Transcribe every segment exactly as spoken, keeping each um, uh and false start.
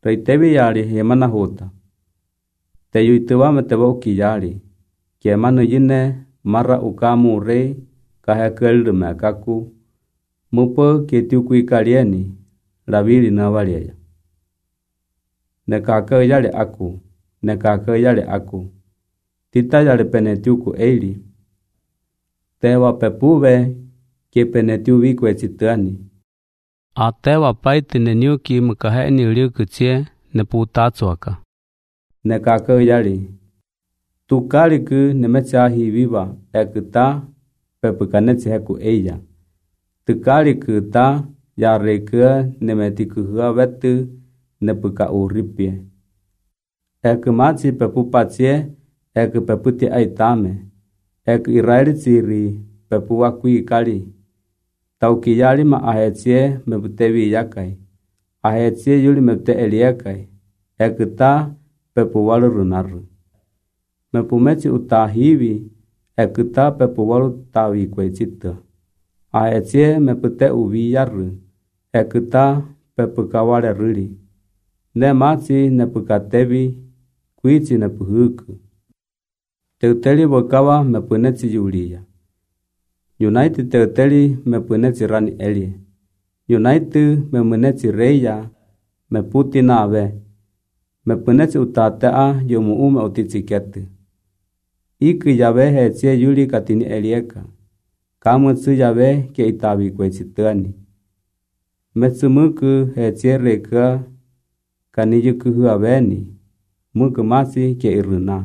Reitevi yari hemana hota. Te yuituwa me te woki yari. Kia manu yine mara ukamu rei kahe keldu me kaku. Mupo ke tiuku ikalieni ravili na waliaya. Ne kake yale aku. Ne kake yale aku. Tita yale pene tiuku eili. Tewa pepuve ke pene tiu viku e citani. A tewa paiti ne niuki mkahe ni liuku tie ne putatsuaka. Ne kake yale. Tukaliku ne mechahi viva ekita pepukanetsi heku eia. Tukaliku ta yareke ne metikuhua vetu ne puka uripie. Eku machi pepupatie eku peputi aitame. Eku iraili tsiri pepu wakui kali. Tau kiyali ma ahetsie meputevi yakai. Ahetsie yuli mepute eliekai. Eku ta pepu walu runaru. Mepumechi utahivi eku ta pepu walu tawi kwe cita. Ahetsie mepute uvi yaru. Eku ta pepu kawale ruli. Ne machi nepukatevi kuichi nepuhuku. Teuteli wakawa mepunetsi yulia. United teuteli mepunetsi rani elie. United memunetsi reya meputi nawe. Mepunetsi utatea yomu ume utitsiketi. Iku yawe hetsie yuli katini elieka. Kamutsu yawe ke itawi kwe chitani. Metsumuku hetsie reka kaniyuku huaveni. Muku masi ke iruna.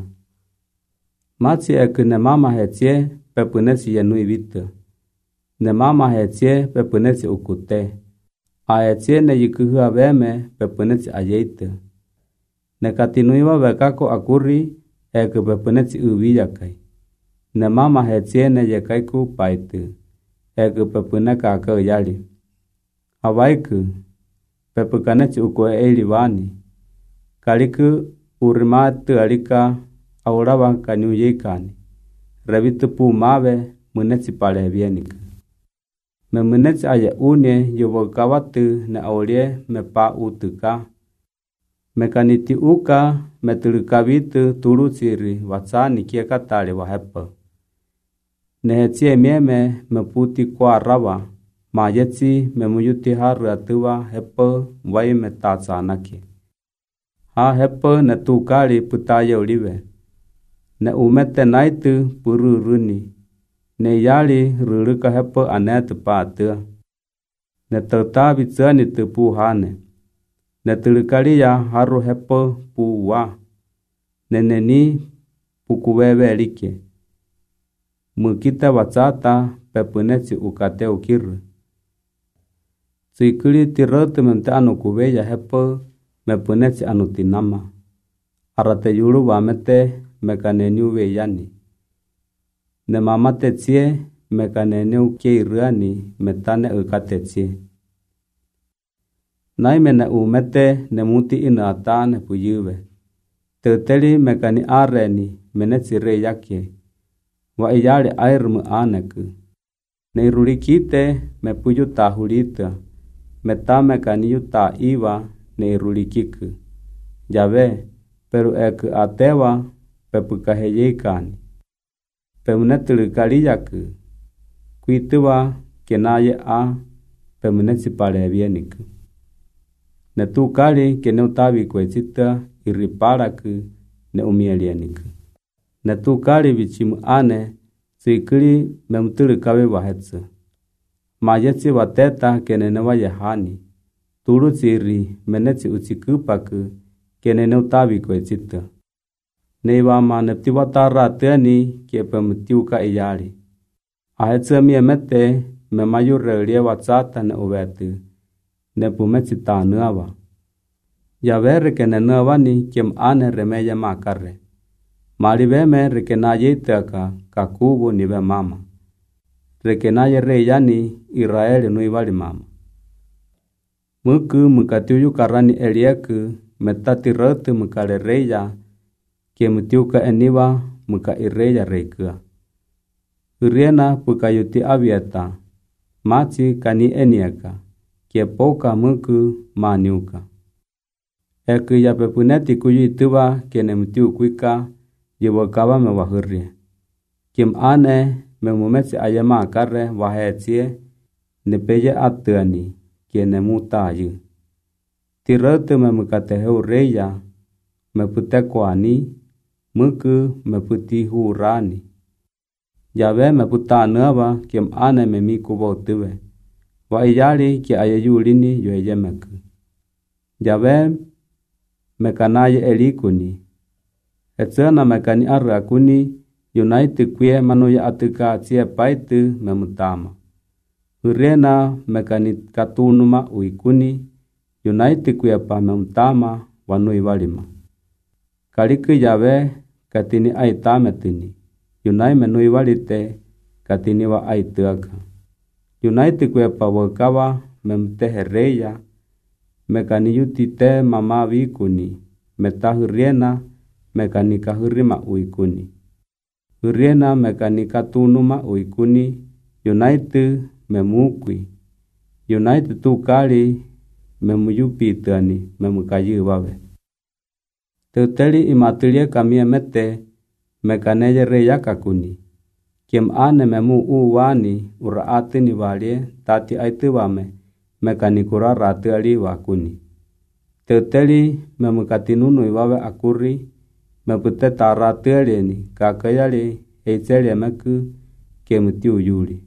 Masi eku ne mama hetsie pepunetsi yenui vita. Ne mama hetsie pepunetsi ukute. A hetsie ne yuku huaveme pepunetsi ayeita. Ne katinuiwa vekako akuri eku pepunetsi uviyakai. Ne mama hetsie ne yekaiku paitu. Eku pepuneka ake yali. Hawaiku pepukanetsi ukue eili vani. Kaliku urimatu alika aurawa kaniuyekani. Revitu pu mawe munetsi pale vienika. Me munetsi aye une yuvokawatu ne aulie me pa utuka. Me kaniti uka me tulikavitu turu tsiri watsani kie katali wa hepa. Ne hetsie mieme me puti kwa rawa. Ma yetsi me muyuti haru atuwa hepa wai me tatsanaki. Ha hepa ne tukali putaye uliwe. Ne umete naitu puru runi. Ne yali ruruka hepa anetu paatua. Ne tautavi tsani tupu hane. Ne tulikali ya haru hepa puwa. Ne neni pukuwewe like. Mukita watsata pepunetsi ukate ukiru. Tsikuli tirotu mente anu kuweya hepa mepunetsi anu tinama. Arate yulu wamete mekaneniu weyani. Ne mamate tsie mekaneniu keirani metane ukate tsie. Naime ne umete ne muti ina atane puyuwe. Teuteli mekani areni menetsi reyake. Wa iyale airmu aneku. Ne irulikite me puyu tahulita. Meta mekaniyu ta iwa ne irulikiku. Jave, peru eku atewa pepukaheyekani. Pemunetulu kaliyaku. Kuituwa kenaye a pemunetsi pale vieniku. Ne tu kali kene utawi kwe cita iriparaku ne umielieniku. Ne tu kali vichimu ane tsikili memutulu kawe wahetsa. Majetsi wateta kene ne wayehani. Turu tsiri menetsi utsikupaku kene ne utawi kwe cita. Ne iwama nepti watara teni ke pemutiuka iyali. Ahetsa miemete me mayure lie watsata ne uvetu. Ne pumetsi tanuawa. Yavere kene nuawani kiem ane remeya makare. Maliveme rekenaye itaka kakubu nive mama. Rekenaye reyani Israeli nuivali mama. Muku mukatiuyu karani elieku metati rotu mukale reya ke mutiuka eniwa muka ireya reikua. Uriena pukayuti avieta machi kani eniaka ke poka muku maniuka. E que ya pepuneti kuyu tuba kene mtiu kuika yewa kaba me wahurri. Kim ane me mumetse ayama karre wahetsie ne peye atani kene mutayu. Tirate me mukateheu reya me putekwani muku me puti hurani. Yawe me putanaba kim ane me mikubo tuwe. Wa iyali ki ayayulini yoyemeku. Yawe mekanaye elikuni. Etsena mekani arrakuni United kwe manuya atika tsie paitu memutama. Urena mekani katunuma uikuni United kwe pa memutama wanui walima. Kaliki Yawe katini aitametini. Unai menui walite katini wa aituaka. United kwe pa wakawa memtehereya mekani yutite mama wikuni metahuriena mekanika hurima uikuni. Huriena mekanika tunuma uikuni United memukui. United tukali memuyupitani memukayu wawe. Tuteli imatulie kamie mete mekaneye reya kakuni. Kim ane memu uwani uraati ni walie tati aituwame mekanikura ratu ali wakuni. Tuteli memukatinunu iwawe akuri mepute taratu alini kakayali eiteli meku kemutiu yuli.